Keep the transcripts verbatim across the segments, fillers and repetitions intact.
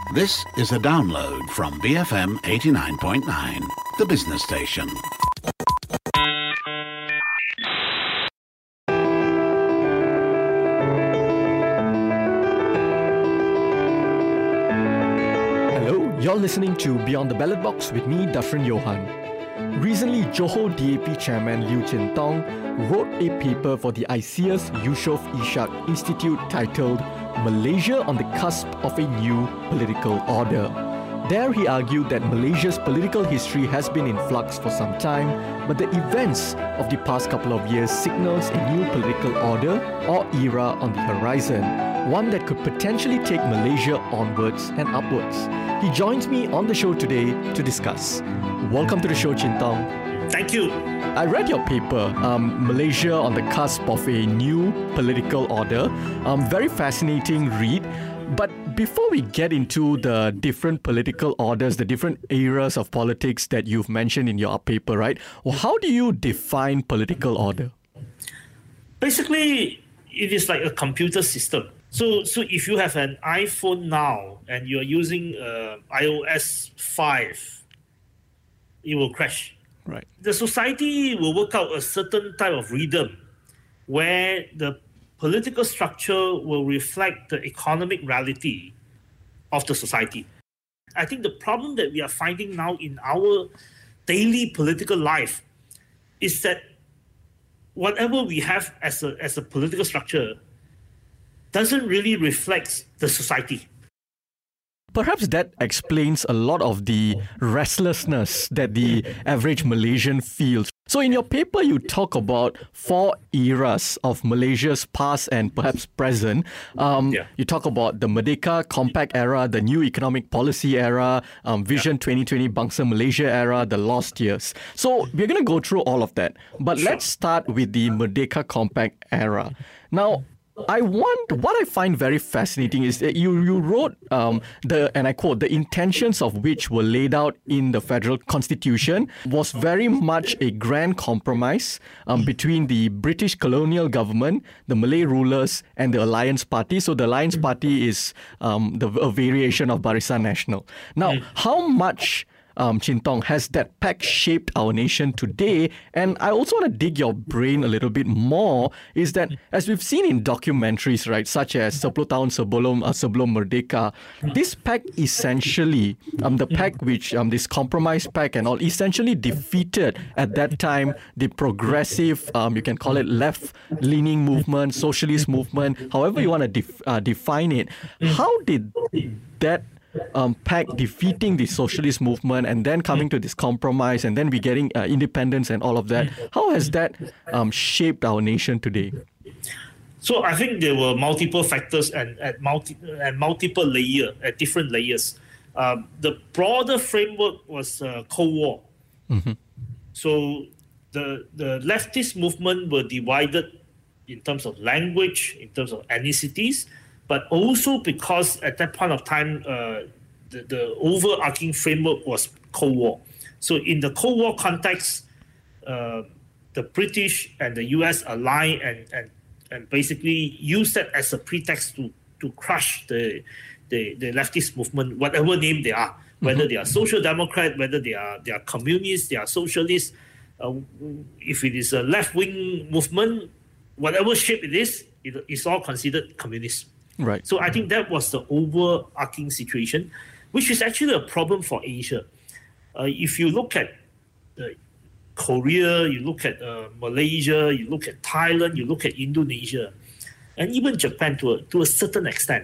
This is a download from B F M eighty-nine point nine, the business station. Hello, you're listening to Beyond the Ballot Box with me, Dafrin Johan. Recently, Johor D A P chairman Liew Chin Tong wrote a paper for the ISEAS Yusof Ishak Institute titled Malaysia on the Cusp of a New Political Order. There he argued that Malaysia's political history has been in flux for some time, but the events of the past couple of years signals a new political order or era on the horizon, one that could potentially take Malaysia onwards and upwards. He joins me on the show today to discuss. Welcome to the show, Chin Tong. Thank you. I read your paper, um, Malaysia on the Cusp of a New Political Order. Um, very fascinating read. But before we get into the different political orders, the different eras of politics that you've mentioned in your paper, right? Well, how do you define political order? Basically, it is like a computer system. So, so if you have an iPhone now and you're using uh, i O S five, it will crash. Right. The society will work out a certain type of rhythm where the political structure will reflect the economic reality of the society. I think the problem that we are finding now in our daily political life is that whatever we have as a, as a political structure doesn't really reflect the society. Perhaps that explains a lot of the restlessness that the average Malaysian feels. So in your paper, you talk about four eras of Malaysia's past and perhaps present. Um, yeah. You talk about the Merdeka Compact era, the New Economic Policy era, um, Vision yeah. twenty twenty Bangsa Malaysia era, the lost years. So we're going to go through all of that. But sure. Let's start with the Merdeka Compact era. Now, I want, what I find very fascinating is that you, you wrote, um, the and I quote, the intentions of which were laid out in the federal constitution was very much a grand compromise um, between the British colonial government, the Malay rulers, and the Alliance Party. So the Alliance Party is um, the, a variation of Barisan Nasional. Now, how much... Um, Chin Tong, has that pact shaped our nation today? And I also want to dig your brain a little bit more, is that as we've seen in documentaries, right, such as Sepuluh Tahun Sebelum, uh, Sebelum Merdeka, this pact essentially, um, the pact which, um, this compromise pact and all, essentially defeated at that time the progressive, um, you can call it left-leaning movement, socialist movement, however you want to def- uh, define it. How did that Um, pact defeating the socialist movement and then coming to this compromise and then we getting uh, independence and all of that, how has that um, shaped our nation today? So I think there were multiple factors and at multi and multiple layer at different layers. Um, the broader framework was uh, Cold War. Mm-hmm. So the the leftist movement were divided in terms of language, in terms of ethnicities, but also because at that point of time, uh, the, the overarching framework was Cold War. So in the Cold War context, uh, the British and the U S aligned and, and, and basically used that as a pretext to, to crush the, the, the leftist movement, whatever name they are, whether they are social democrat, whether they are, they are communists, they are socialists. Uh, if it is a left-wing movement, whatever shape it is, it, it's all considered communist. Right. So I think that was the overarching situation, which is actually a problem for Asia. Uh, if you look at uh, Korea, you look at uh, Malaysia, you look at Thailand, you look at Indonesia, and even Japan to a, to a certain extent,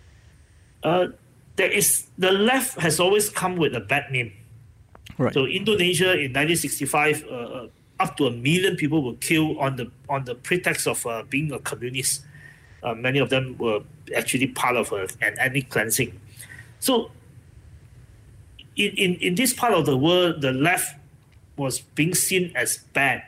uh, there is the left has always come with a bad name. Right. So Indonesia in nineteen sixty-five, uh, uh, up to a million people were killed on the on the pretext of uh, being a communist. Uh, many of them were actually part of a, an ethnic cleansing. So in, in, in this part of the world, the left was being seen as bad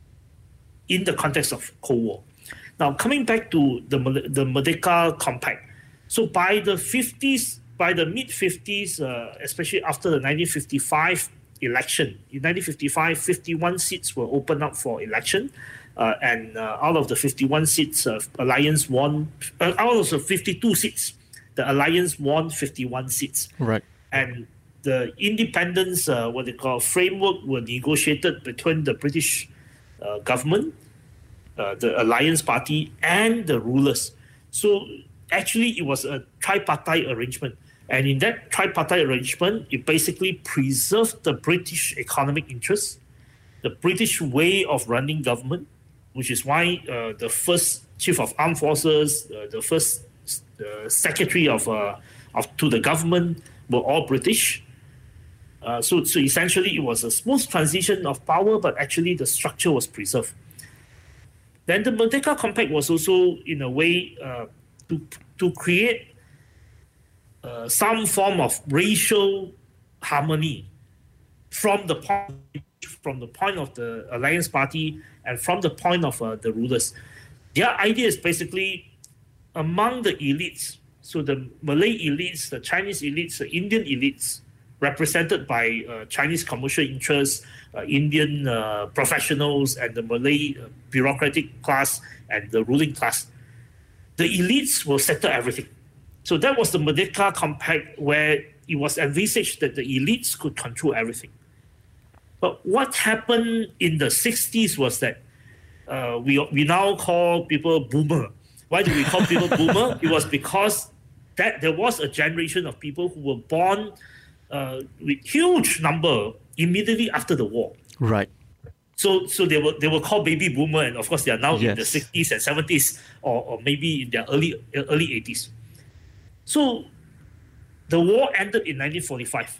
in the context of Cold War. Now, coming back to the, the Merdeka Compact. So by the fifties, by the mid-fifties, uh, especially after the nineteen fifty-five election, in nineteen fifty-five, fifty-one seats were opened up for election. Uh, and uh, out of the fifty-one seats, uh, Alliance won. Uh, out of the fifty-two seats, the alliance won fifty-one seats. Right. And the independence, uh, what they call framework, were negotiated between the British uh, government, uh, the Alliance Party, and the rulers. So actually, it was a tripartite arrangement. And in that tripartite arrangement, it basically preserved the British economic interests, the British way of running government, which is why uh, the first chief of armed forces, uh, the first uh, secretary of, uh, of to the government were all British. Uh, so, so essentially, it was a smooth transition of power, but actually the structure was preserved. Then the Merdeka Compact was also, in a way, uh, to to create uh, some form of racial harmony from the point from the point of the Alliance Party and from the point of uh, the rulers. Their idea is basically among the elites, so the Malay elites, the Chinese elites, the Indian elites, represented by uh, Chinese commercial interests, uh, Indian uh, professionals, and the Malay uh, bureaucratic class and the ruling class. The elites will settle everything. So that was the Merdeka Compact, where it was envisaged that the elites could control everything. But what happened in the sixties was that uh, we, we now call people boomer. Why do we call people boomer? It was because that there was a generation of people who were born Uh, with huge number immediately after the war. Right. So so they were they were called baby boomer, and of course they are now yes. in the sixties and seventies, or, or maybe in their early early eighties. So the war ended in nineteen forty-five.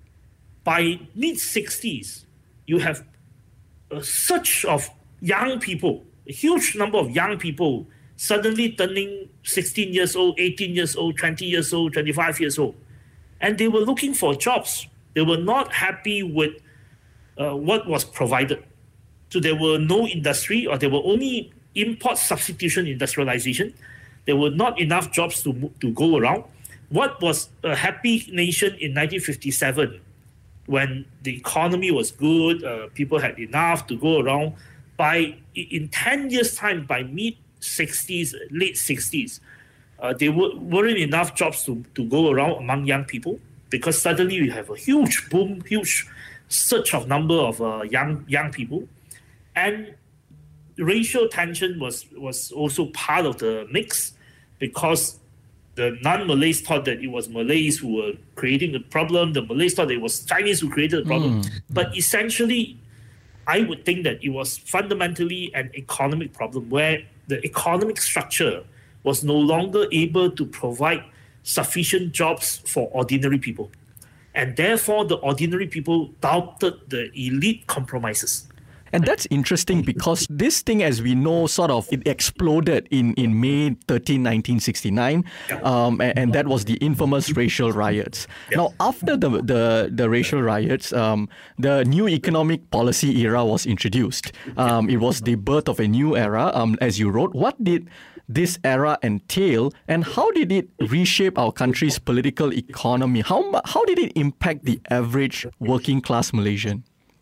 By mid sixties, you have a surge of young people, a huge number of young people suddenly turning sixteen years old, eighteen years old, twenty years old, twenty-five years old. And they were looking for jobs. They were not happy with uh, what was provided. So there were no industry, or there were only import substitution industrialization. There were not enough jobs to, to go around. What was a happy nation in nineteen fifty-seven, when the economy was good, uh, people had enough to go around, by in ten years' time, by mid-sixties, late sixties, Uh, there were, weren't enough jobs to, to go around among young people, because suddenly we have a huge boom, huge surge of number of uh, young young people. And racial tension was, was also part of the mix, because the non-Malays thought that it was Malays who were creating the problem, the Malays thought that it was Chinese who created the problem. Mm. But essentially, I would think that it was fundamentally an economic problem, where the economic structure was no longer able to provide sufficient jobs for ordinary people. And therefore, the ordinary people doubted the elite compromises. And that's interesting, because this thing, as we know, sort of it exploded in, in May thirteenth, nineteen sixty-nine, yeah. um, and, and that was the infamous racial riots. Yeah. Now, after the, the, the racial riots, um, the new economic policy era was introduced. Um, it was the birth of a new era, um, as you wrote. What did this era entail, and how did it reshape our country's political economy? How how did it impact the average working class Malaysian?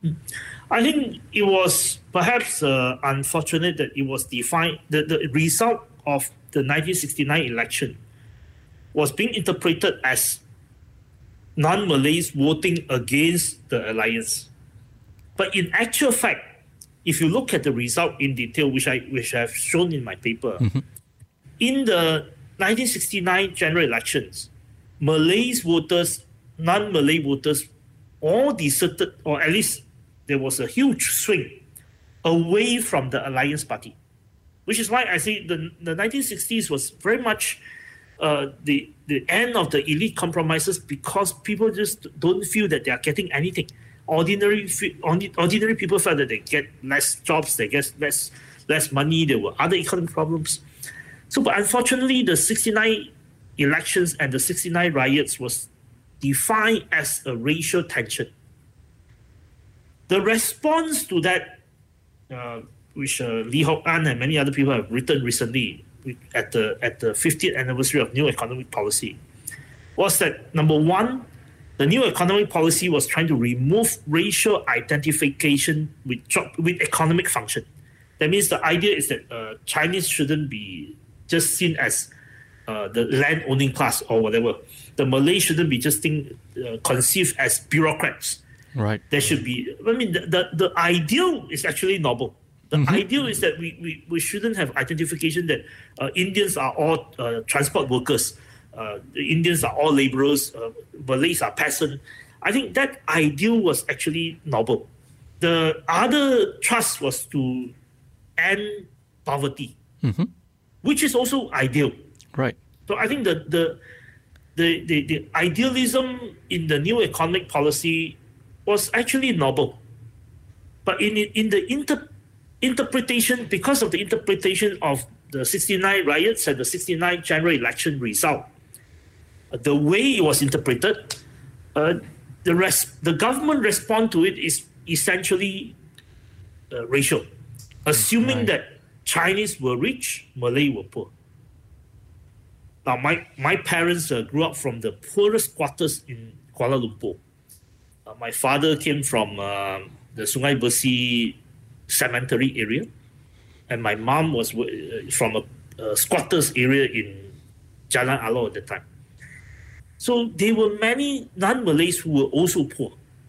I think it was perhaps uh, unfortunate that it was defined, the, the result of the nineteen sixty-nine election was being interpreted as non-Malays voting against the alliance. But in actual fact, if you look at the result in detail, which I which I have shown in my paper, mm-hmm. in the nineteen sixty-nine general elections, Malays voters, non-Malay voters, all deserted, or at least there was a huge swing away from the Alliance Party, which is why I say the, the nineteen sixties was very much uh, the, the end of the elite compromises, because people just don't feel that they are getting anything. Ordinary ordinary people felt that they get less jobs, they get less less money, there were other economic problems. So, but unfortunately, the sixty-nine elections and the sixty-nine riots was defined as a racial tension. The response to that, uh, which uh, Lee Hock An and many other people have written recently at the at the fiftieth anniversary of New Economic Policy, was that, number one, the New Economic Policy was trying to remove racial identification with job, with economic function. That means the idea is that uh, Chinese shouldn't be just seen as uh, the land owning class or whatever. The Malays shouldn't be just think, uh, conceived as bureaucrats. Right. There should be, I mean, the, the, the ideal is actually noble. The mm-hmm. ideal is that we, we, we shouldn't have identification that uh, Indians are all uh, transport workers, uh, the Indians are all laborers, uh, Malays are peasants. I think that ideal was actually noble. The other thrust was to end poverty, mm-hmm. which is also ideal. Right. So I think the the, the the the idealism in the new economic policy was actually noble, but in in the inter, interpretation, because of the interpretation of the sixty-nine riots and the sixty-nine general election result, the way it was interpreted, uh, the res- the government response to it is essentially uh, racial, assuming right. that Chinese were rich, Malay were poor. Now, my, my parents uh, grew up from the poorest quarters in Kuala Lumpur. Uh, my father came from uh, the Sungai Besi cemetery area, and my mom was uh, from a, a squatters area in Jalan Alor at the time. So there were many non-Malays who were also poor.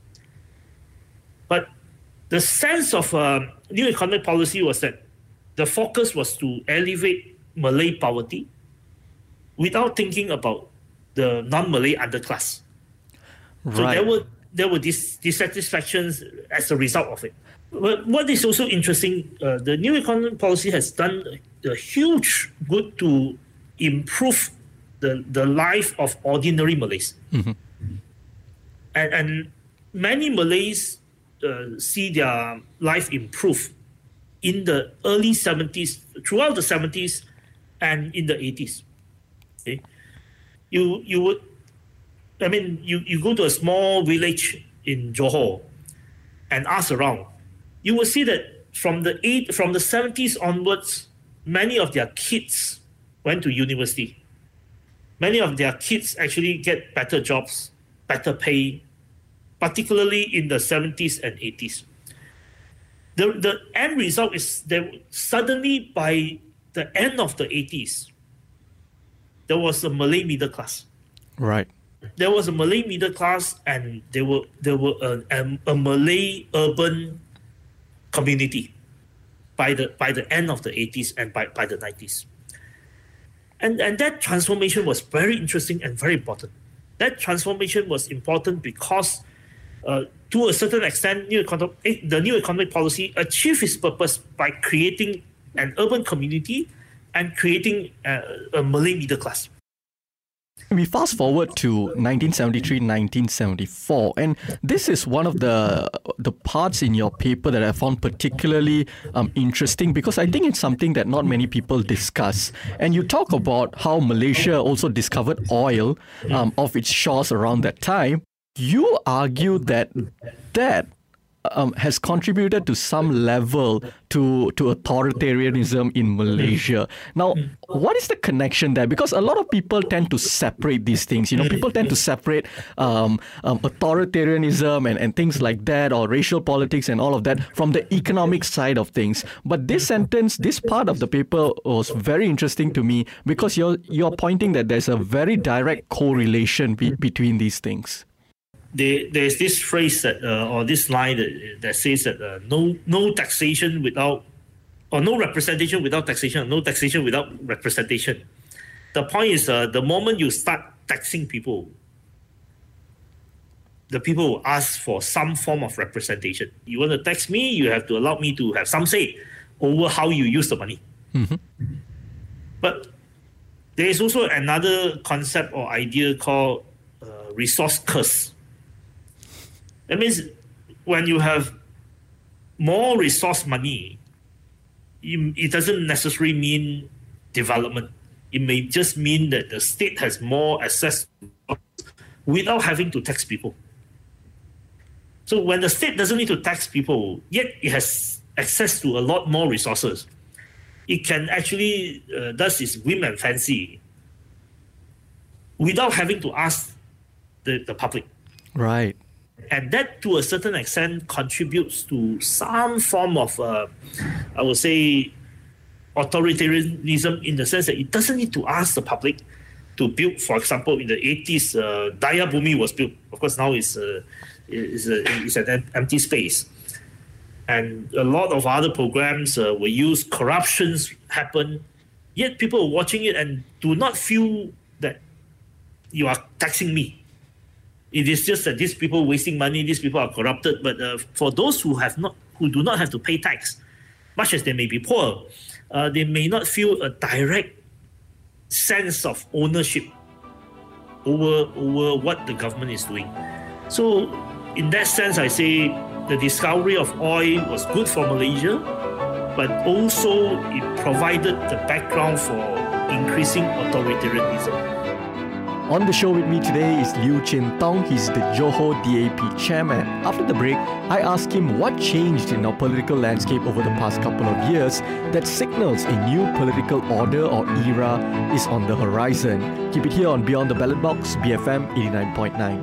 But the sense of uh, new economic policy was that the focus was to elevate Malay poverty without thinking about the non-Malay underclass. Right. So there were there were dis- dissatisfactions as a result of it. But what is also interesting, uh, the new economic policy has done a, a huge good to improve the, the life of ordinary Malays. Mm-hmm. And, and many Malays uh, see their life improve in the early seventies, throughout the seventies and in the eighties. Okay? You you would, I mean, you, you go to a small village in Johor and ask around, you will see that from the eight, from the seventies onwards, many of their kids went to university. Many of their kids actually get better jobs, better pay, particularly in the seventies and eighties. The, the end result is that suddenly by the end of the eighties, there was a Malay middle class. Right. There was a Malay middle class, and there were there were a, a, a Malay urban community by the by the end of the eighties and by, by the nineties. And and that transformation was very interesting and very important. That transformation was important because uh, to a certain extent, new economic, the new economic policy achieved its purpose by creating an urban community and creating a, a Malay middle class. We fast forward to nineteen seventy-three, nineteen seventy-four, and this is one of the the parts in your paper that I found particularly um, interesting, because I think it's something that not many people discuss. And you talk about how Malaysia also discovered oil um, off its shores around that time. You argue that that Um, has contributed to some level to, to authoritarianism in Malaysia. Now, what is the connection there? Because a lot of people tend to separate these things. You know, people tend to separate um, um, authoritarianism and, and things like that, or racial politics and all of that, from the economic side of things. But this sentence, this part of the paper was very interesting to me, because you're you're pointing that there's a very direct correlation be, between these things. There, there's this phrase that, uh, or this line that, that says that uh, no no taxation without, or no representation without taxation, or no taxation without representation. The point is, uh, the moment you start taxing people, the people will ask for some form of representation. You want to tax me, you have to allow me to have some say over how you use the money. Mm-hmm. But there is also another concept or idea called uh, resource curse. That means when you have more resource money, you, it doesn't necessarily mean development. It may just mean that the state has more access without having to tax people. So when the state doesn't need to tax people, yet it has access to a lot more resources, it can actually uh, does its whim and fancy without having to ask the, the public. Right. And that, to a certain extent, contributes to some form of, uh, I would say, authoritarianism in the sense that it doesn't need to ask the public to build. For example, in the eighties, uh, Daya Bumi was built. Of course, now it's, uh, it's, a, it's an empty space. And a lot of other programs uh, were used, corruptions happened, yet people are watching it and do not feel that you are taxing me. It is just that these people wasting money, these people are corrupted. But uh, for those who have not, who do not have to pay tax, much as they may be poor, uh, they may not feel a direct sense of ownership over over what the government is doing. So, in that sense, I say the discovery of oil was good for Malaysia, but also it provided the background for increasing authoritarianism. On the show with me today is Liew Chin Tong. He's the Johor D A P chairman. After the break, I asked him what changed in our political landscape over the past couple of years that signals a new political order or era is on the horizon. Keep it here on Beyond the Ballot Box, B F M eighty-nine point nine.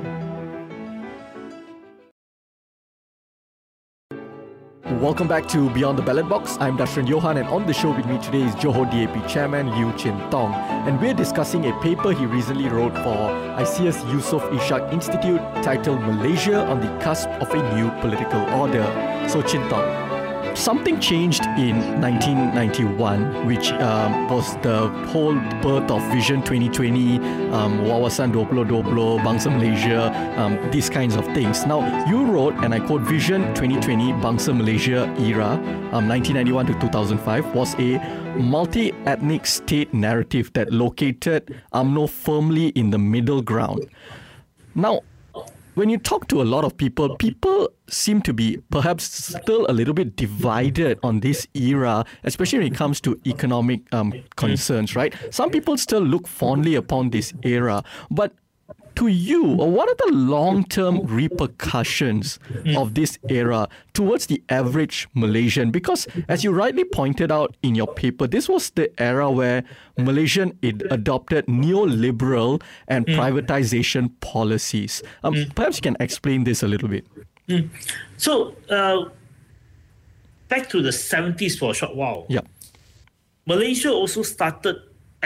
Welcome back to Beyond the Ballot Box. I'm Dashran Johan, and on the show with me today is Johor D A P chairman Liew Chin Tong. And we're discussing a paper he recently wrote for I C S Yusof Ishak Institute titled Malaysia on the Cusp of a New Political Order. So Chin Tong, something changed in nineteen ninety-one, which um, was the whole birth of Vision twenty twenty, um, Wawasan dua puluh dua puluh, Bangsa Malaysia, um, these kinds of things. Now, you wrote, and I quote, Vision twenty twenty Bangsa Malaysia era, um, nineteen ninety-one to two thousand five, was a multi-ethnic state narrative that located U M N O firmly in the middle ground. Now, when you talk to a lot of people, people seem to be perhaps still a little bit divided on this era, especially when it comes to economic um, concerns, right? Some people still look fondly upon this era, but to you, what are the long-term repercussions of this era towards the average Malaysian? Because as you rightly pointed out in your paper, this was the era where Malaysian adopted neoliberal and privatization policies. Um, mm. Perhaps you can explain this a little bit. Mm. So, uh, back to the seventies for a short while. Yeah. Malaysia also started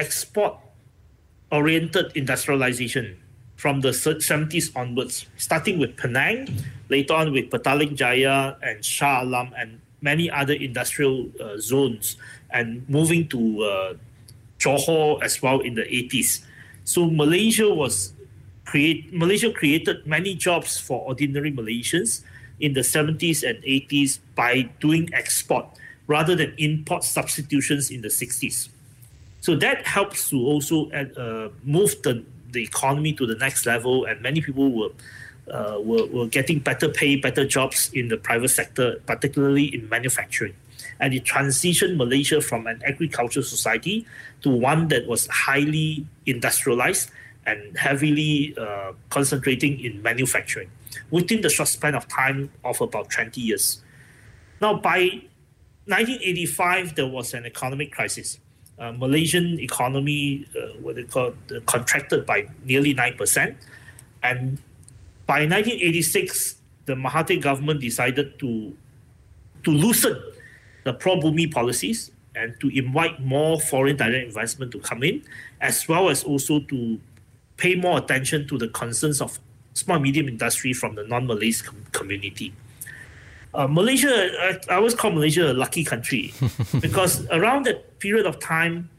export-oriented industrialization from the seventies onwards, starting with Penang, later on with Petaling Jaya and Shah Alam and many other industrial uh, zones, and moving to uh, Johor as well in the eighties. So Malaysia was create Malaysia created many jobs for ordinary Malaysians in the seventies and eighties by doing export rather than import substitutions in the sixties. So that helps to also uh, move the the economy to the next level, and many people were, uh, were were getting better pay, better jobs in the private sector, particularly in manufacturing. And it transitioned Malaysia from an agricultural society to one that was highly industrialized and heavily uh, concentrating in manufacturing within the short span of time of about twenty years. Now, by nineteen eighty-five, there was an economic crisis. Uh, Malaysian economy, uh, what they call, uh, contracted by nearly nine percent. And by nineteen eighty-six, the Mahathir government decided to, to loosen the pro-Bumi policies and to invite more foreign direct investment to come in, as well as also to pay more attention to the concerns of small and medium industry from the non-Malays com- community. Uh, Malaysia, I, I always call Malaysia a lucky country because around that period of time,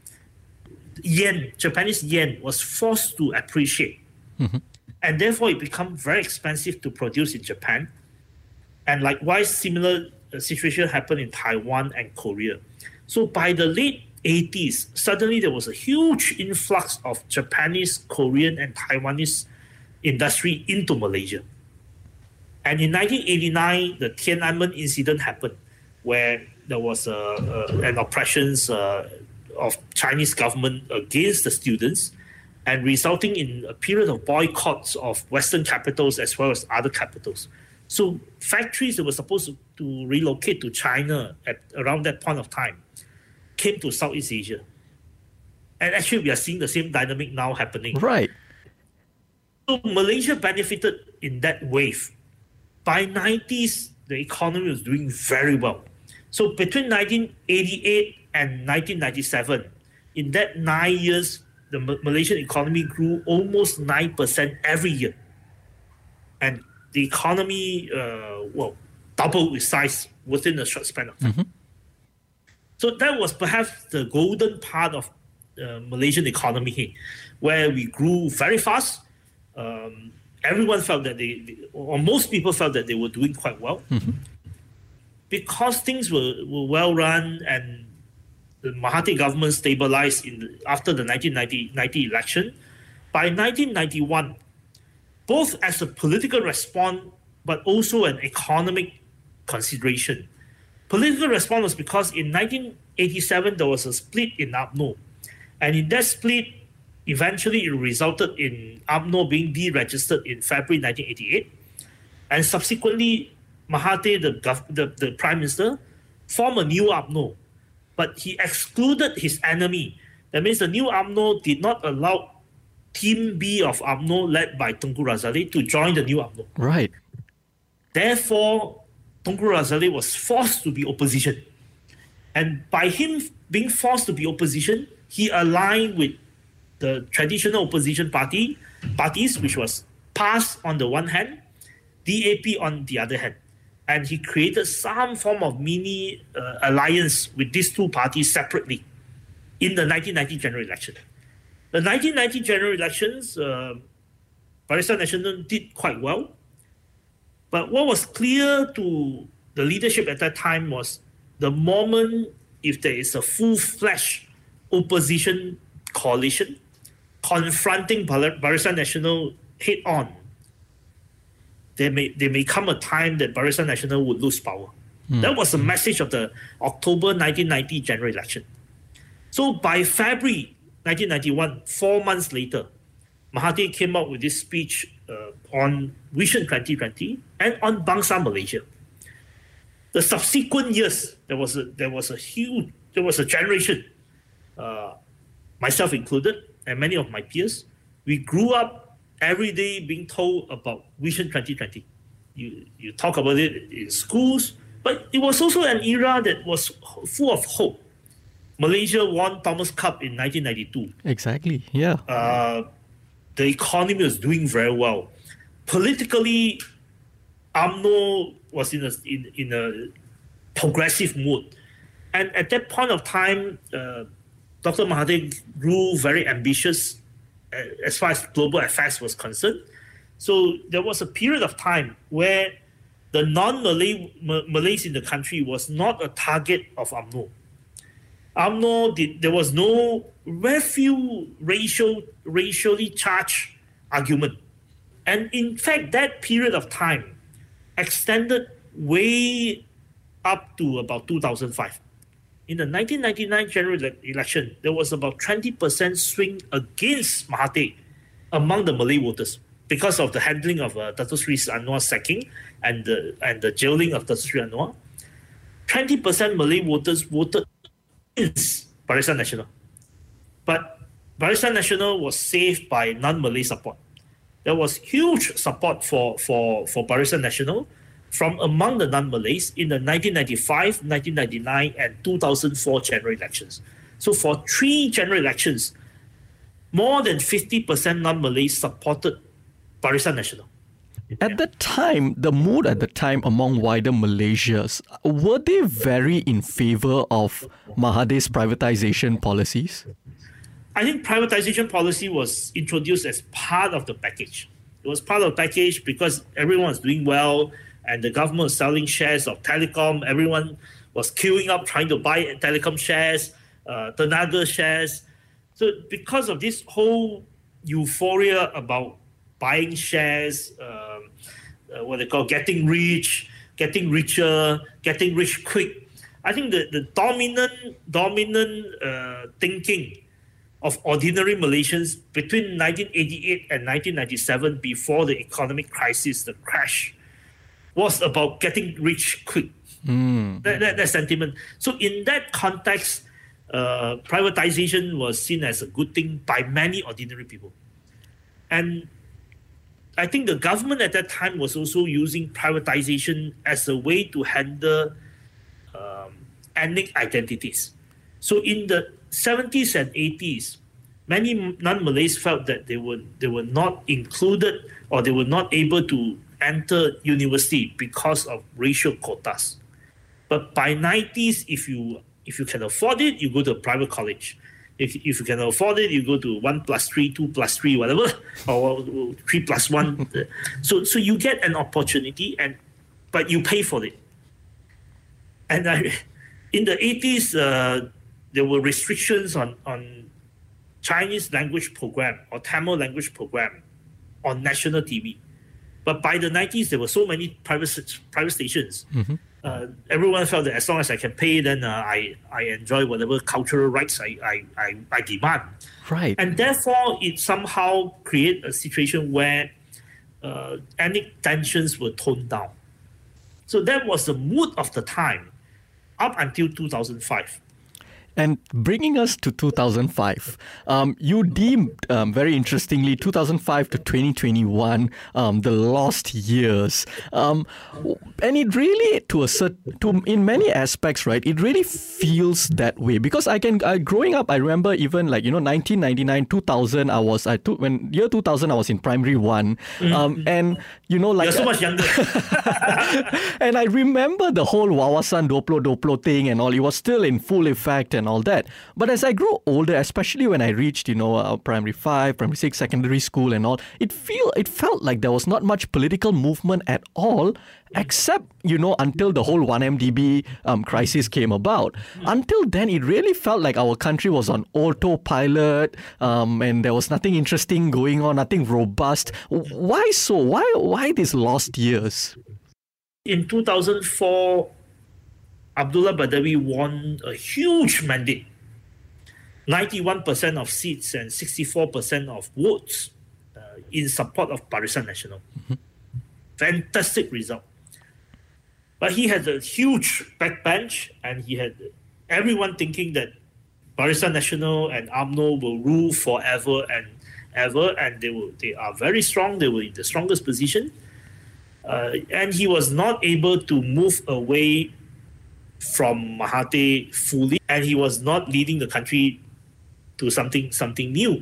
yen, Japanese yen, was forced to appreciate. Mm-hmm. And therefore, it became very expensive to produce in Japan. And likewise, similar uh, situation happened in Taiwan and Korea. So by the late eighties, suddenly there was a huge influx of Japanese, Korean, and Taiwanese industry into Malaysia. And in nineteen eighty-nine, the Tiananmen incident happened, where there was a, a, an oppression uh, of Chinese government against the students, and resulting in a period of boycotts of Western capitals as well as other capitals. So factories that were supposed to, to relocate to China at around that point of time came to Southeast Asia. And actually, we are seeing the same dynamic now happening. Right. So Malaysia benefited in that wave. By nineties, the economy was doing very well. So between nineteen eighty-eight and nineteen ninety-seven, in that nine years, the Malaysian economy grew almost nine percent every year. And the economy, uh, well, doubled its size within a short span of time. Mm-hmm. So that was perhaps the golden part of uh, Malaysian economy, where we grew very fast. Um, everyone felt that they, or most people felt that they were doing quite well. Mm-hmm. Because things were, were well run and the Mahathir government stabilized in the, after the nineteen ninety election, by nineteen ninety-one, both as a political response but also an economic consideration. Political response was because in nineteen eighty-seven there was a split in U M N O, and in that split, eventually it resulted in U M N O being deregistered in February nineteen eighty-eight, and subsequently Mahathir, the, gov- the, the Prime Minister, formed a new U M N O, but he excluded his enemy. That means the new U M N O did not allow Team B of U M N O, led by Tunku Razali, to join the new U M N O. Right. Therefore, Tunku Razali was forced to be opposition. And by him being forced to be opposition, he aligned with the traditional opposition party parties, which was P A S on the one hand, D A P on the other hand. And he created some form of mini uh, alliance with these two parties separately in the nineteen ninety general election. The nineteen ninety general elections, uh, Barisan Nasional did quite well. But what was clear to the leadership at that time was the moment if there is a full-fledged opposition coalition confronting Barisan Nasional head-on, there may there may come a time that Barisan Nasional would lose power. Mm. That was the message of the October nineteen ninety general election. So by February nineteen ninety-one, four months later, Mahathir came out with this speech uh, on Vision twenty twenty and on Bangsa Malaysia. The subsequent years, there was a there was a huge there was a generation, uh, myself included, and many of my peers. We grew up every day being told about Vision twenty twenty. You you talk about it in schools, but it was also an era that was full of hope. Malaysia won Thomas Cup in nineteen ninety-two. Exactly, yeah. Uh, the economy was doing very well. Politically, U M N O was in a, in, in a progressive mood. And at that point of time, uh, Doctor Mahathir grew very ambitious uh, as far as global affairs was concerned. So there was a period of time where the non-Malay Malays in the country was not a target of U M N O. U M N O, did, there was no very few racial, racially charged argument. And in fact, that period of time extended way up to about two thousand five. In the nineteen ninety-nine general election, there was about twenty percent swing against Mahathir among the Malay voters because of the handling of uh, Dato Sri Anwar's sacking and the, and the jailing of Dato Sri Anwar. twenty percent Malay voters voted against Barisan Nasional. But Barisan Nasional was saved by non-Malay support. There was huge support for, for, for Barisan Nasional from among the non-Malays in the nineteen ninety-five, nineteen ninety-nine, and two thousand four general elections. So for three general elections, more than fifty percent non-Malays supported Barisan Nasional. At that time, the mood at the time among wider Malaysians, were they very in favor of Mahathir's privatization policies? I think privatization policy was introduced as part of the package. It was part of the package because everyone was doing well and the government was selling shares of telecom. Everyone was queuing up trying to buy telecom shares, uh, Tenaga shares. So because of this whole euphoria about buying shares, um, uh, what they call getting rich, getting richer, getting rich quick, I think the, the dominant, dominant uh, thinking of ordinary Malaysians between nineteen eighty-eight and nineteen ninety-seven, before the economic crisis, the crash, was about getting rich quick. Mm. That, that, that sentiment. So in that context, uh, privatization was seen as a good thing by many ordinary people. And I think the government at that time was also using privatization as a way to handle um, ethnic identities. So in the seventies and eighties, many non-Malays felt that they were they were not included or they were not able to enter university because of racial quotas. But by nineties, if you if you can afford it, you go to a private college. If if you can afford it, you go to one plus three, two plus three, whatever, or three plus one. So so you get an opportunity, and but you pay for it. And I, in the eighties, uh, there were restrictions on on Chinese language program or Tamil language program on national T V. But by the nineties, there were so many private private stations. Mm-hmm. Uh, everyone felt that as long as I can pay, then uh, I I enjoy whatever cultural rights I, I, I, I demand. Right. And therefore, it somehow created a situation where uh, ethnic tensions were toned down. So that was the mood of the time up until two thousand five. And bringing us to two thousand five, um, you deemed, um, very interestingly, two thousand five to twenty twenty-one, um, the lost years. Um, and it really, to a certain, to, in many aspects, right, it really feels that way. Because I can, uh, growing up, I remember even like, you know, nineteen ninety-nine, two thousand, I was, I took, when year two thousand, I was in primary one. Mm-hmm. Um, and, you know, like... You're so much younger. And I remember the whole Wawasan Doplo Doplo thing and all. It was still in full effect and all that. But as I grew older, especially when I reached, you know, uh, primary five, primary six, secondary school and all, it feel it felt like there was not much political movement at all, except, you know, until the whole one M D B um, crisis came about. Until then, it really felt like our country was on autopilot, um, and there was nothing interesting going on, nothing robust. Why so? Why why these lost years? In two thousand four, Abdullah Badawi won a huge mandate, ninety-one percent of seats and sixty-four percent of votes uh, in support of Barisan Nasional. Mm-hmm. Fantastic result. But he had a huge backbench, and he had everyone thinking that Barisan Nasional and U M N O will rule forever and ever, and they will, they are very strong. They were in the strongest position. Uh, and he was not able to move away from Mahathir fully, and he was not leading the country to something something new.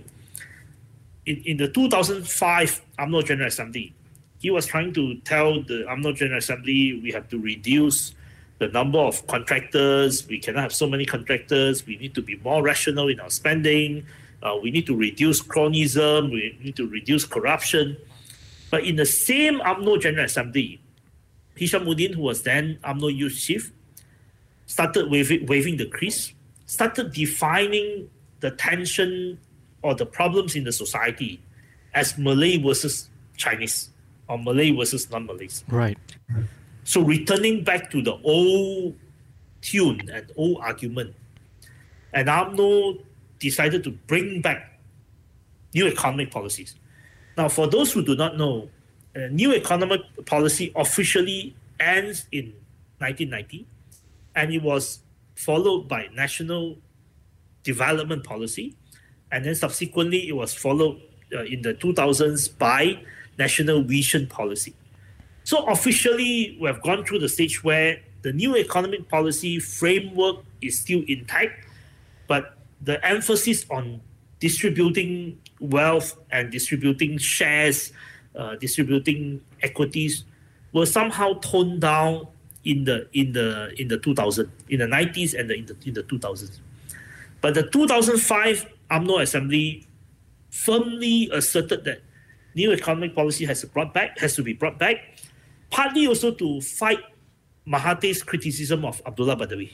In, in the two thousand five U M N O General Assembly, he was trying to tell the U M N O General Assembly we have to reduce the number of contractors, we cannot have so many contractors, we need to be more rational in our spending, uh, we need to reduce cronyism, we need to reduce corruption. But in the same U M N O General Assembly, Hishamuddin, who was then U M N O Youth Chief, started waving, waving the crease, started defining the tension or the problems in the society as Malay versus Chinese or Malay versus non-Malays. Right. So returning back to the old tune and old argument. And U M N O decided to bring back new economic policies. Now, for those who do not know, uh, new economic policy officially ends in nineteen ninety, and it was followed by national development policy, and then subsequently it was followed uh, in the two thousands by national vision policy. So officially, we have gone through the stage where the new economic policy framework is still intact, but the emphasis on distributing wealth and distributing shares, uh, distributing equities, were somehow toned down in the in the in the two thousands, in the nineties and the, in the in the two thousands. But the two thousand five U M N O Assembly firmly asserted that new economic policy has to brought back has to be brought back, partly also to fight Mahathir's criticism of Abdullah Badawi.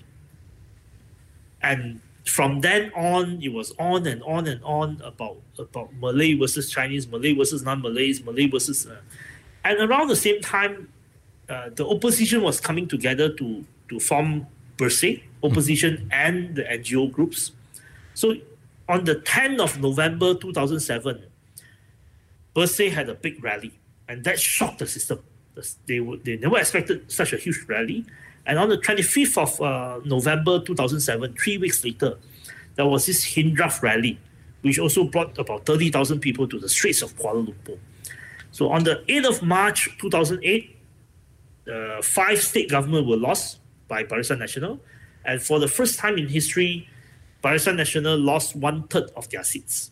And from then on, it was on and on and on about, about Malay versus Chinese, Malay versus non-Malays, Malay versus... Uh, and around the same time, uh, the opposition was coming together to, to form Bersih, opposition and the N G O groups. So on the tenth of November two thousand seven, Bersih had a big rally, and that shocked the system. They, would, they never expected such a huge rally. And on the twenty-fifth of uh, November two thousand seven, three weeks later, there was this Hindraf rally, which also brought about thirty thousand people to the streets of Kuala Lumpur. So on the eighth of March two thousand eight, uh, five state governments were lost by Barisan Nasional. And for the first time in history, Barisan Nasional lost one third of their seats.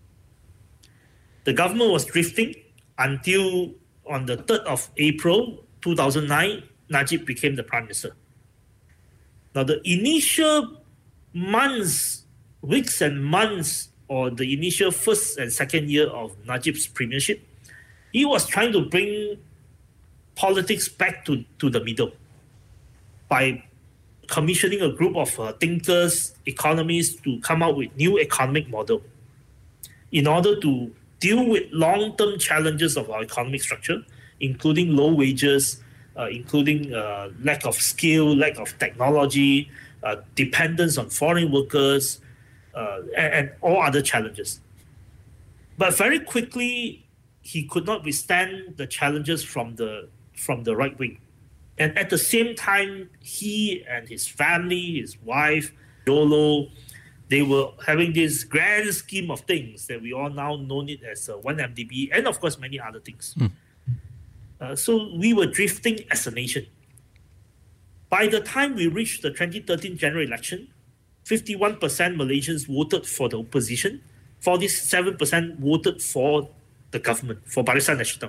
The government was drifting until on the third of April two thousand nine, Najib became the Prime Minister. Now, the initial months, weeks and months, or the initial first and second year of Najib's premiership, he was trying to bring politics back to, to the middle by commissioning a group of uh, thinkers, economists to come up with new economic model in order to deal with long-term challenges of our economic structure, including low wages, uh, including uh, lack of skill, lack of technology, uh, dependence on foreign workers, uh, and, and all other challenges. But very quickly, he could not withstand the challenges from the from the right wing. And at the same time, he and his family, his wife, Yolo, they were having this grand scheme of things that we all now know it as uh, one M D B, and of course many other things. Mm. Uh, so we were drifting as a nation. By the time we reached the twenty thirteen general election, fifty-one percent Malaysians voted for the opposition, forty-seven percent voted for the government, for Barisan Nasional.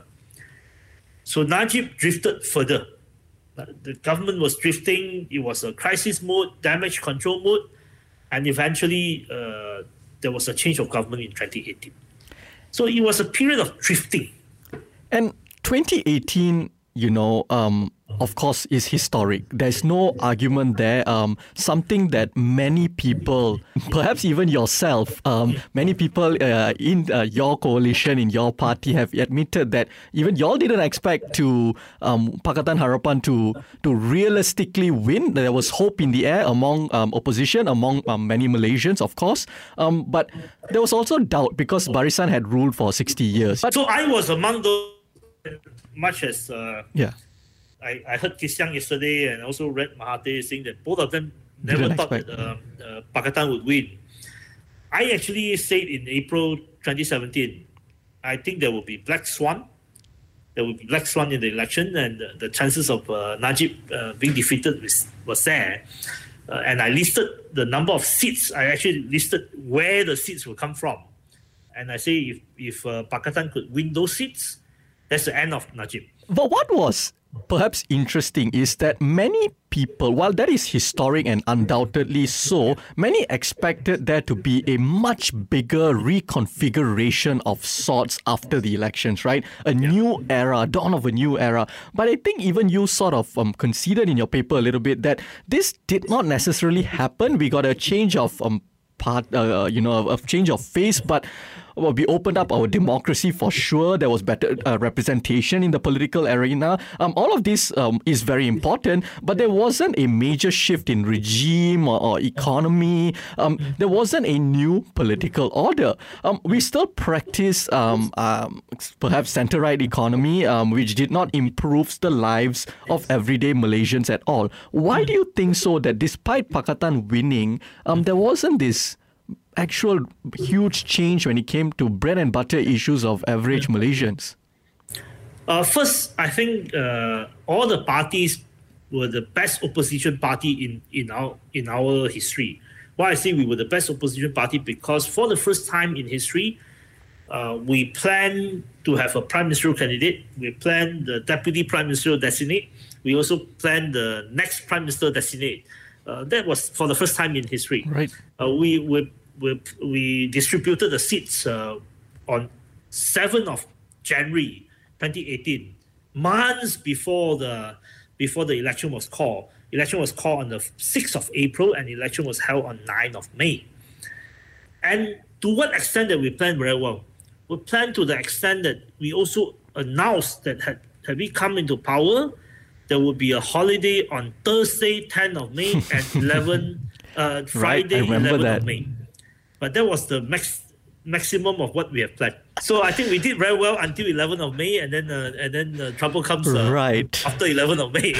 So Najib drifted further. The government was drifting, it was a crisis mode, damage control mode, and eventually uh, there was a change of government in twenty eighteen. So it was a period of drifting. And twenty eighteen, you know, um, of course, is historic. There's no argument there. Um, something that many people, perhaps even yourself, um, many people uh, in uh, your coalition, in your party, have admitted that even y'all didn't expect to um, Pakatan Harapan to to realistically win. There was hope in the air among um, opposition, among um, many Malaysians, of course. Um, but there was also doubt because Barisan had ruled for sixty years. So I was among those, much as uh, yeah. I, I heard Kisiang yesterday and also read Mahathir saying that both of them never Didn't thought expect. that uh, uh, Pakatan would win. I actually said in April twenty seventeen, I think there will be black swan. There will be black swan in the election, and the, the chances of uh, Najib uh, being defeated was, was there. Uh, and I listed the number of seats. I actually listed where the seats will come from. And I say if, if uh, Pakatan could win those seats, that's the end of Najib. But what was perhaps interesting is that many people, while that is historic and undoubtedly so, many expected there to be a much bigger reconfiguration of sorts after the elections, right? A yeah. new era, dawn of a new era. But I think even you sort of um, conceded in your paper a little bit that this did not necessarily happen. We got a change of um, part, uh, you know, a change of face, but well, we opened up our democracy for sure. There was better uh, representation in the political arena. Um, all of this um, is very important, but there wasn't a major shift in regime or, or economy. Um, there wasn't a new political order. Um, we still practice um, um, perhaps center-right economy, um, which did not improve the lives of everyday Malaysians at all. Why do you think so that despite Pakatan winning, um, there wasn't this actual huge change when it came to bread and butter issues of average Malaysians? Uh, first, I think uh, all the parties were the best opposition party in, in our in our history. Why I say we were the best opposition party? Because for the first time in history, uh, we planned to have a prime ministerial candidate. We planned the deputy prime ministerial designate. We also planned the next prime minister designate. Uh, that was for the first time in history. Right. Uh, we we we we distributed the seats uh, on seventh of January twenty eighteen, months before the before the election was called. Election was called on the sixth of April, and election was held on ninth of May. And to what extent that we planned very well? We planned to the extent that we also announced that had, had we come into power, there would be a holiday on Thursday, tenth of May, and eleventh, uh, Friday, right, eleventh of May. But that was the max maximum of what we have planned. So I think we did very well until eleventh of May, and then uh, and then uh, trouble comes uh, right. after eleventh of May.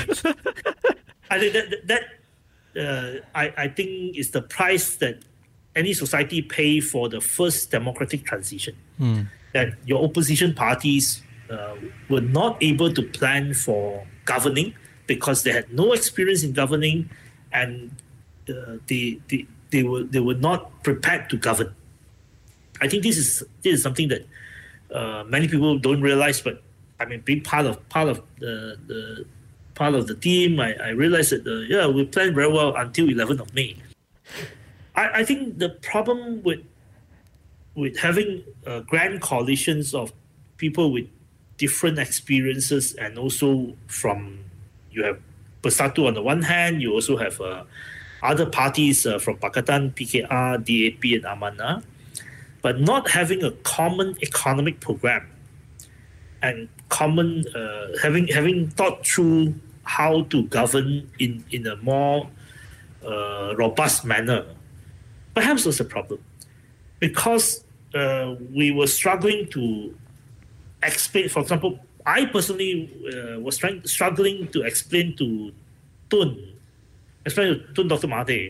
I think that that uh, I I think is the price that any society pay for the first democratic transition. Mm. That your opposition parties uh, were not able to plan for governing because they had no experience in governing, and uh, they, they they were they were not prepared to govern. I think this is this is something that uh, many people don't realize. But I mean, being part of part of the, the part of the team, I, I realized that uh, yeah, we planned very well until eleventh of May. I, I think the problem with with having uh, grand coalitions of people with different experiences, and also from you have Bersatu on the one hand, you also have uh, other parties uh, from Pakatan, P K R, D A P, and Amanah, but not having a common economic program and common uh, having having thought through how to govern in in a more uh, robust manner, perhaps was a problem, because uh, we were struggling to explain. For example, I personally uh, was trying struggling to explain to Tun, explain to Tun Doctor Mahathir,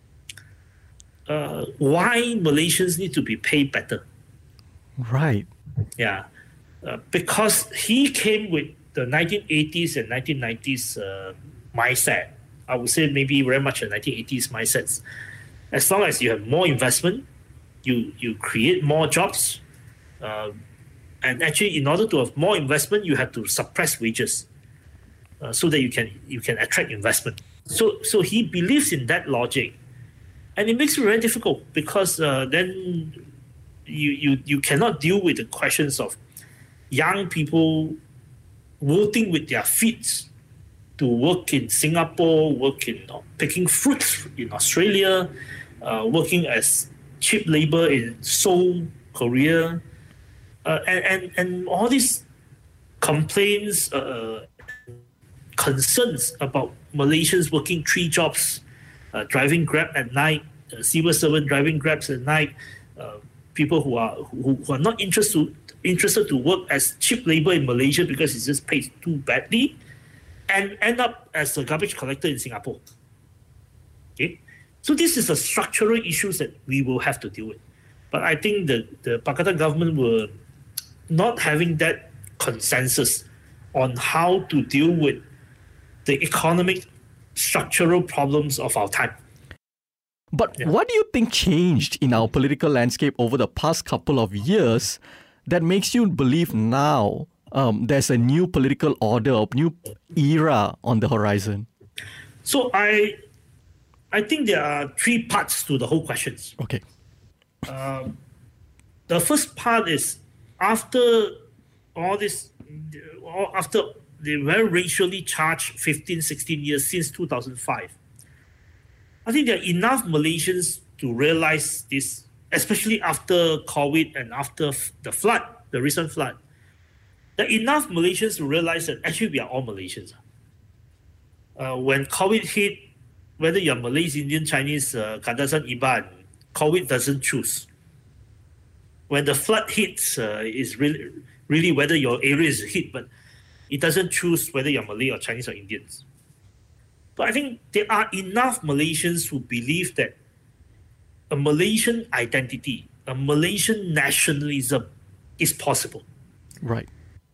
uh, why Malaysians need to be paid better. Right. Yeah, uh, because he came with the nineteen eighties and nineteen nineties uh, mindset. I would say maybe very much a nineteen eighties mindset. As long as you have more investment, you you create more jobs. Uh, And actually, in order to have more investment, you have to suppress wages uh, so that you can you can attract investment. So so he believes in that logic, and it makes it very difficult, because uh, then you, you you cannot deal with the questions of young people voting with their feet to work in Singapore, work in uh, picking fruits in Australia, uh, working as cheap labor in Seoul, Korea. Uh, and, and and all these complaints, uh, concerns about Malaysians working three jobs, uh, driving Grab at night, uh, civil servant driving Grabs at night, uh, people who are who, who are not interested interested to work as cheap labor in Malaysia because it's just paid too badly, and end up as a garbage collector in Singapore. Okay, so this is a structural issues that we will have to deal with. But I think the the Pakatan government will not having that consensus on how to deal with the economic structural problems of our time. But yeah. What do you think changed in our political landscape over the past couple of years that makes you believe now um, there's a new political order, a new era on the horizon? So I, I think there are three parts to the whole questions. Okay. Um, the first part is, after all this, after the very racially charged fifteen, sixteen years since two thousand five, I think there are enough Malaysians to realize this, especially after COVID and after the flood, the recent flood. There are enough Malaysians to realize that actually we are all Malaysians. Uh, when COVID hit, whether you're Malaysian, Indian, Chinese, uh, Kadazan, Iban, COVID doesn't choose. When the flood hits, uh, is really, really whether your area is hit, but it doesn't choose whether you're Malay or Chinese or Indians. But I think there are enough Malaysians who believe that a Malaysian identity, a Malaysian nationalism is possible. Right.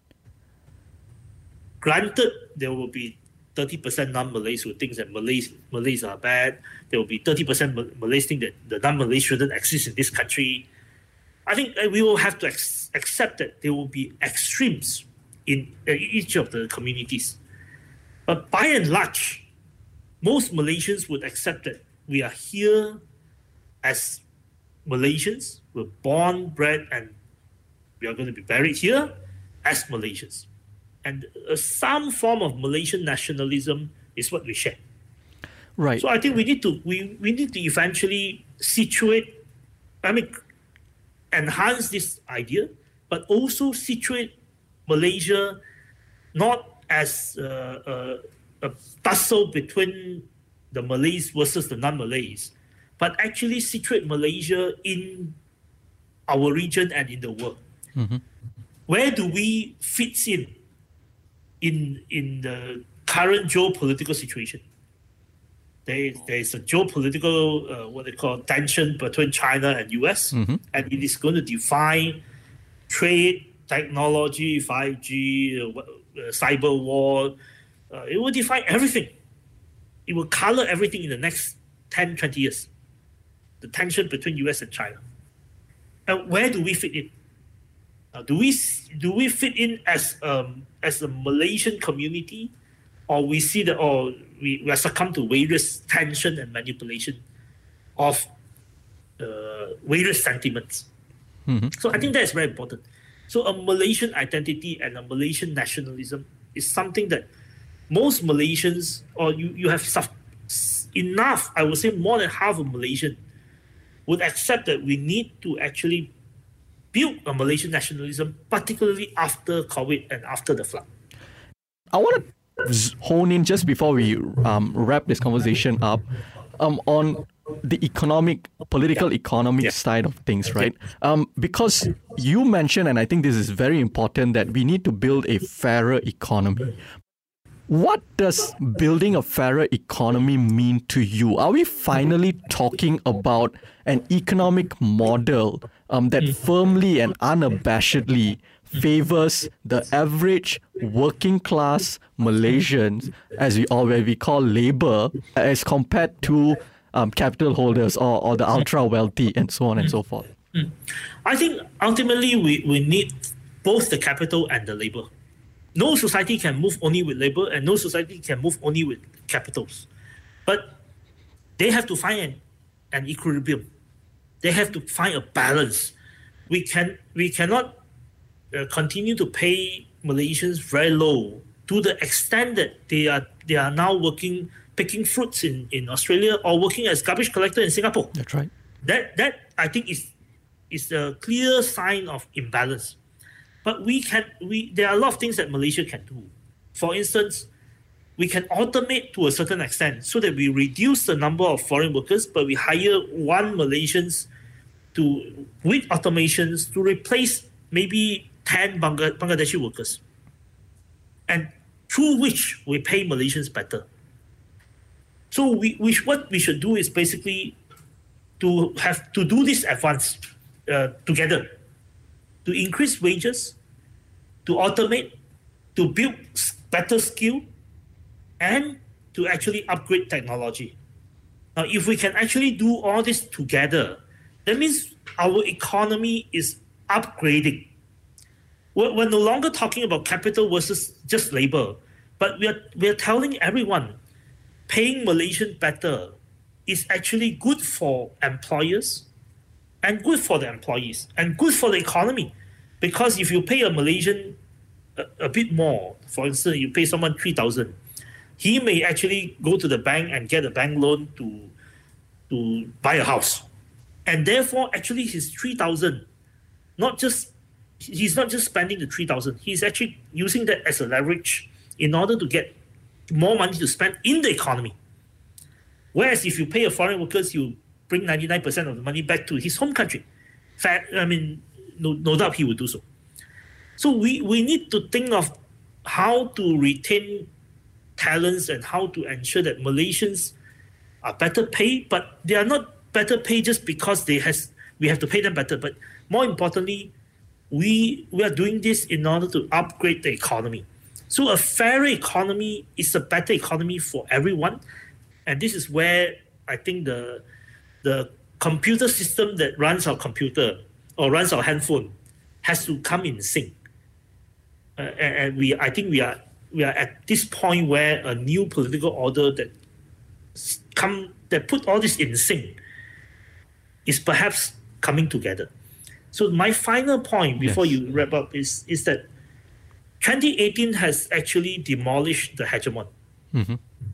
Granted, there will be thirty percent non-Malays who think that Malays, Malays are bad. There will be thirty percent Malays think that the non-Malays shouldn't exist in this country. I think we will have to ex- accept that there will be extremes in uh, each of the communities. But by and large, most Malaysians would accept that we are here as Malaysians. We're born, bred, and we are going to be buried here as Malaysians. And uh, some form of Malaysian nationalism is what we share. Right. So I think we need to we, we need to eventually situate, I mean, enhance this idea, but also situate Malaysia not as uh, a, a tussle between the Malays versus the non-Malays, but actually situate Malaysia in our region and in the world. Mm-hmm. Where do we fit in in in the current geopolitical situation? There, there is a geopolitical, uh, what they call tension between China and U S, mm-hmm. and it is going to define trade, technology, five G, uh, uh, cyber war. Uh, it will define everything. It will color everything in the next ten, twenty years. the tension between U S and China. And where do we fit in? Uh, do we do we fit in as um, as a Malaysian community, or we see that or we, we are succumb to various tension and manipulation of uh, various sentiments? Mm-hmm. So I think that is very important. So a Malaysian identity and a Malaysian nationalism is something that most Malaysians, or you, you have suf- enough, I would say more than half of Malaysian would accept that we need to actually build a Malaysian nationalism, particularly after COVID and after the flood. I want to hone in just before we um, wrap this conversation up um, on the economic, political yeah. economic yeah. side of things, right? Yeah. Um, because you mentioned, and I think this is very important, that we need to build a fairer economy. What does building a fairer economy mean to you? Are we finally talking about an economic model um, that firmly and unabashedly favors the average working class Malaysians, as we always we call labor, as compared to um, capital holders or, or the ultra wealthy and so on and so forth? I think ultimately we, we need both the capital and the labor. No society can move only with labor, and no society can move only with capitals. But they have to find an, an equilibrium. They have to find a balance. We can we cannot uh, continue to pay Malaysians very low to the extent that they are they are now working picking fruits in, in Australia or working as garbage collector in Singapore. That's right. That that I think is is a clear sign of imbalance. But we can we there are a lot of things that Malaysia can do. For instance, we can automate to a certain extent so that we reduce the number of foreign workers, but we hire one Malaysians to with automations to replace maybe ten Bangladeshi workers, and through which we pay Malaysians better. So we, we what we should do is basically to have to do this advance uh, together, to increase wages, to automate, to build better skill, and to actually upgrade technology. Now, if we can actually do all this together, that means our economy is upgrading. We're, we're no longer talking about capital versus just labor, but we are we are telling everyone paying Malaysian better is actually good for employers and good for the employees and good for the economy. Because if you pay a Malaysian a, a bit more, for instance, you pay someone three thousand, he may actually go to the bank and get a bank loan to to buy a house. And therefore, actually, his three thousand, not just, he's not just spending the three thousand, he's actually using that as a leverage in order to get more money to spend in the economy. Whereas if you pay a foreign workers, you bring ninety-nine percent of the money back to his home country. Fact, I mean, no, no doubt he will do so. So we, we need to think of how to retain talents and how to ensure that Malaysians are better paid, but they are not better paid just because they has we have to pay them better. But more importantly, we we are doing this in order to upgrade the economy. So a fairer economy is a better economy for everyone. And this is where I think the the computer system that runs our computer or runs our handphone has to come in sync. Uh, and, and we, I think we are we are at this point where a new political order that come that put all this in sync is perhaps coming together. So my final point before yes. you wrap up is is that twenty eighteen has actually demolished the hegemon. Mm-hmm.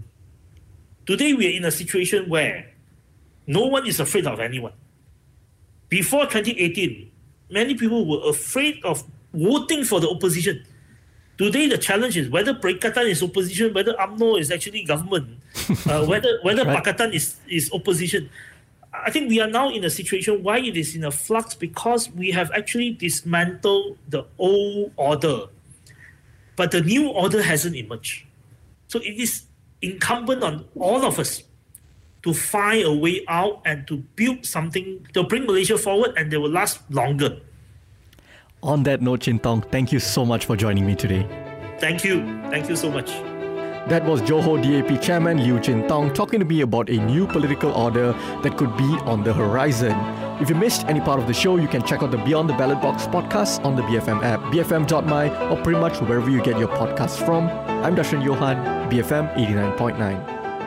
Today we are in a situation where no one is afraid of anyone. Before twenty eighteen, many people were afraid of voting for the opposition. Today the challenge is whether Perikatan is opposition, whether U M N O is actually government, uh, whether whether right. Pakatan is, is opposition. I think we are now in a situation why it is in a flux because we have actually dismantled the old order. But the new order hasn't emerged. So it is incumbent on all of us to find a way out and to build something to bring Malaysia forward and they will last longer. On that note, Chin Tong, thank you so much for joining me today. Thank you. Thank you so much. That was Johor D A P Chairman Liew Chin Tong talking to me about a new political order that could be on the horizon. If you missed any part of the show, you can check out the Beyond the Ballot Box podcast on the B F M app, b f m dot m y, or pretty much wherever you get your podcasts from. I'm Darshan Johan, B F M eighty-nine point nine.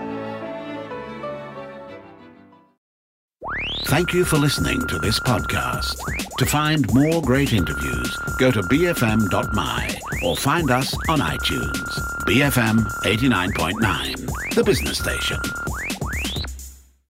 Thank you for listening to this podcast. To find more great interviews, go to b f m dot m y or find us on iTunes. B F M eighty-nine point nine, the business station.